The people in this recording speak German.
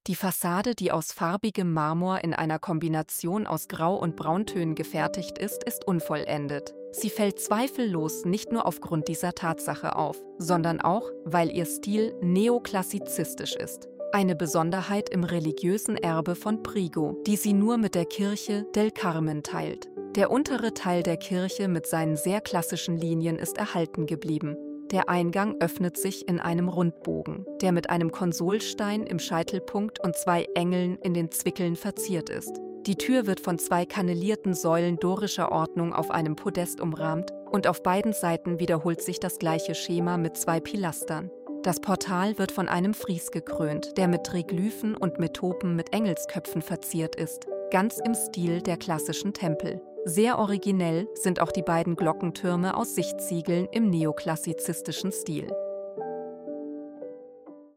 Die Fassade, die aus farbigem Marmor in einer Kombination aus Grau- und Brauntönen gefertigt ist unvollendet. Sie fällt zweifellos nicht nur aufgrund dieser Tatsache auf, sondern auch, weil ihr Stil neoklassizistisch ist. Eine Besonderheit im religiösen Erbe von Prigo, die sie nur mit der Kirche del Carmen teilt. Der untere Teil der Kirche mit seinen sehr klassischen Linien ist erhalten geblieben. Der Eingang öffnet sich in einem Rundbogen, der mit einem Konsolstein im Scheitelpunkt und 2 Engeln in den Zwickeln verziert ist. Die Tür wird von 2 kannelierten Säulen dorischer Ordnung auf einem Podest umrahmt und auf beiden Seiten wiederholt sich das gleiche Schema mit 2 Pilastern. Das Portal wird von einem Fries gekrönt, der mit Triglyphen und Metopen mit Engelsköpfen verziert ist, ganz im Stil der klassischen Tempel. Sehr originell sind auch die beiden Glockentürme aus Sichtziegeln im neoklassizistischen Stil.